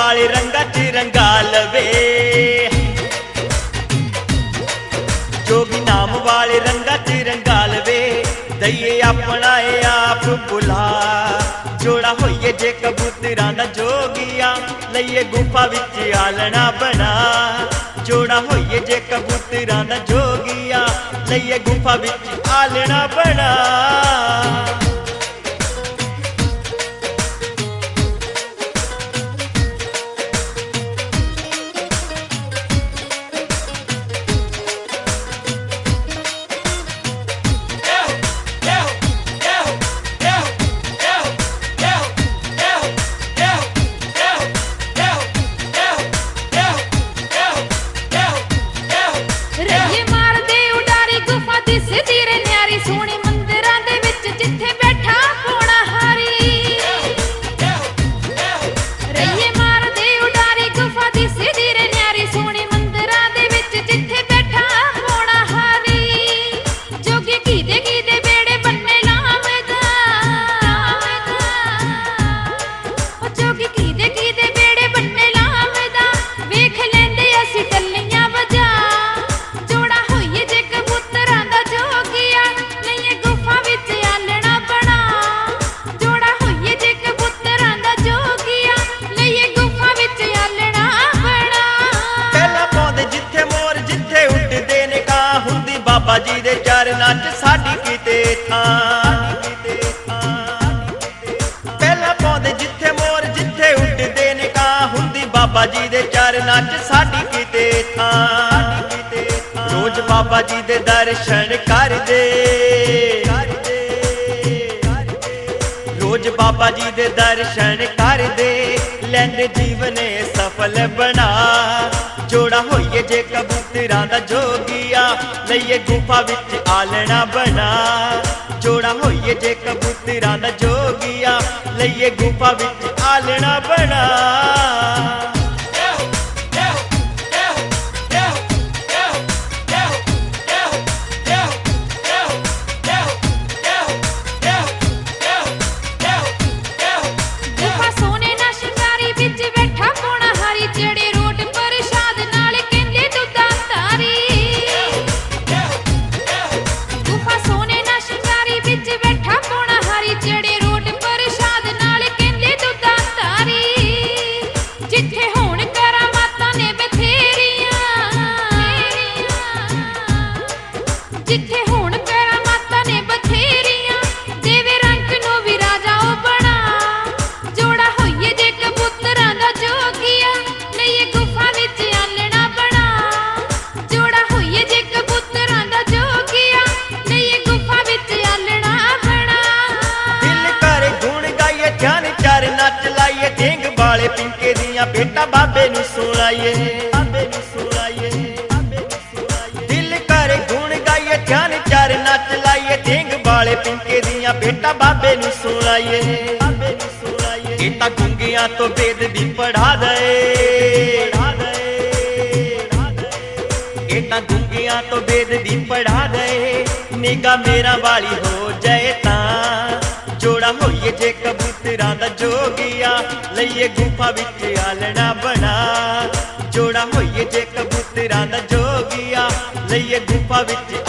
वाले रंगा च रंगा लवे, जोगी नाम वाले रंगा च रंगा लवे। दईए अपना ए आप बुला, जोड़ा होइए जे कबूतरां दा जोगिया, लईए गुफा विच आलना बना। जोड़ा होइए जे कबूतरां दा जोगिया, लईए गुफा विच आलना बना। बाबा जी दे चरनां च साडी किते थां, पहला पौंदे जिथे मोर जिथे उड्डदे ने कां, हुंदी बाबा जी दे चरनां च साडी किते थां। रोज बाबा जी दे दर्शन कर दे, रोज बाबा जी दे दर्शन कर दे, लैंदे जीवन सफल बना। जोड़ा होइए जे कबूतरां दा जोगिया, लईए गुफा विच आलना बना। जोड़ा होइए जे कबूतरां दा जोगिया, लईए गुफा विच आलना बना। जिथे हुण करामातां ने बथेरियां, देवे रंग नूं वी राजा ओ बना। जोड़ा होइए जे कबूतरां दा जोगिया, लईए गुफा विच आलना बना। जोड़ा होइए जे कबूतरां दा जोगिया, लईए गुफा विच आलना बना। दिल करे गुण गाइए ध्यान चार नच लाइए, ढेंग वाले पिंके दियां बेटा बाबे नूं सुणाइए, बाबे नूं सुणाइए। ध्यान चार नच लाइए, ढेंग वाले पिंके दियां बेटा बाबे नूं सुणाइए। ये तां गुंगियां तो वेद दी पढ़ा दे, ये तां गुंगियां तो वेद दी पढ़ा दे। निगाह मेरा वाली हो जाए तां, जोड़ा होइए जे कबूतरां दा जोगिया, लईए गुफा विच आलना बना। जोड़ा होइए जे कबूतरां दा जोगिया, लईए गुफा विच